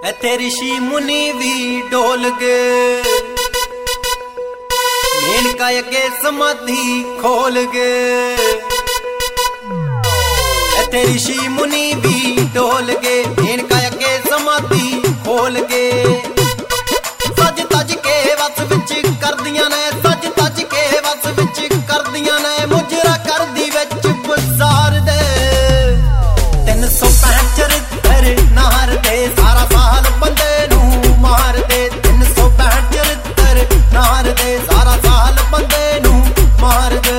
इत्थे ऋषि मुनि भी डोल गए, मेनका अगे समाधि खोल गए। इत्थे ऋषि मुनि भी डोल गए, मेनका अगे समाधि खोल गए। सज तज के वस विच करदियां ने, सज तज के वस विच करदियां ने, मुजरा करदी विच बजार दे। 365 चरित्र नार दे, सारा साल बंदे नू मार दे। 365 चरित्र नार दे, सारा साल बंदे नू मार दे।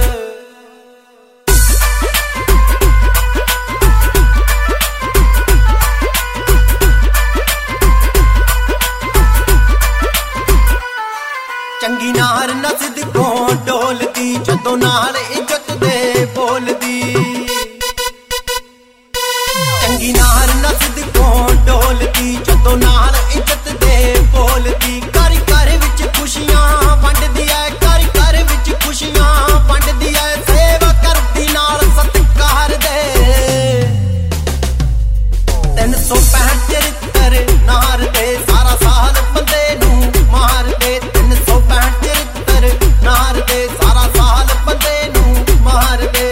चंगी नार नसद को डोलदी, जदों नाल इज्जत दे बोलदी। चंगी नार नसद को डोलदी, जदों नाल इज्जत दे बोलदी। घर घर विच खुशियां वंडदी है, घर घर विच खुशियां वंडदी है। सेवा करदी नाल सत्कार दे। 365 चरित्र नार दे, सारा साल बंदे नू मार दे। 365 चरित्र नार दे, सारा साल बंदे नू मार दे।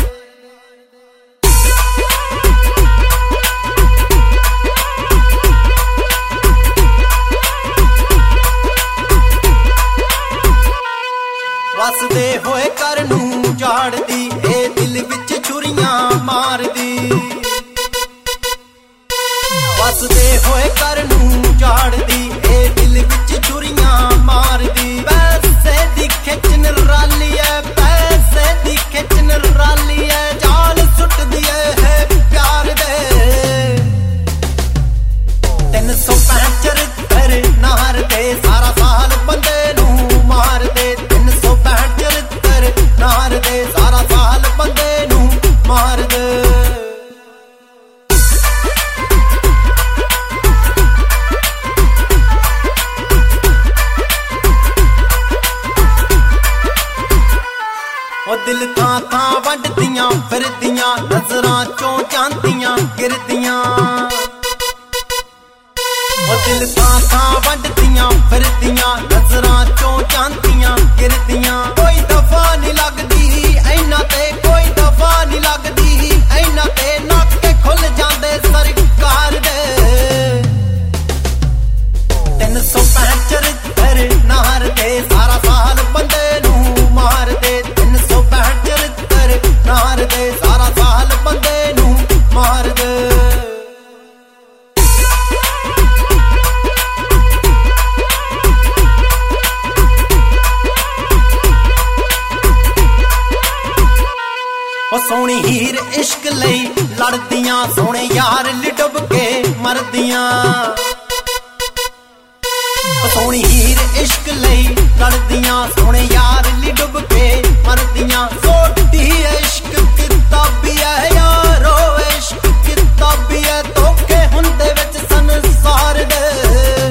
वसदे होए घर नू जाड़दी, ए दिल विच छुरियां मारदी। वसदे होए घर नू जाड़दी, ए दिल विच छुरियां मारदी। पैसे दी खिच निराली है, पैसे दी खिच निराली है, जाल सुटदी है प्यार दे। 365 चरित्र नार दे, सारा साल बंदे नू मार दे। 365 चरित्र नार दे, सारा साल बंदे नू मार दे। ओ दिल थां थां वंडदियां फिरदियां, नजरां चों चांदियां गिरदियां। ओ दिल थां थां वंडदियां फिरदियां, नजरां चों चांदियां गिरदियां। कोई दफा नहीं लगदी ऐना ते, कोई दफा नहीं लगदी ऐना ते, नाके खुल जांदे सरकार दे। 365 चरित्र नार दे, सारा साल बंदे नू मार दे। 365 चरित्र नार दे, सारा साल बंदे नू मार दे। ओ सोहनी हीर इश्क लई लड़दियां, सोहने यार लिडुब के मरदियां। सोहनी हीर इश्क लई लड़दियां, सोहने यार लिडुब के मरदियां। सोटी इश्क किताबी है यारो, इश्क किताबी है, धोखे हुंदे विच संसार दे।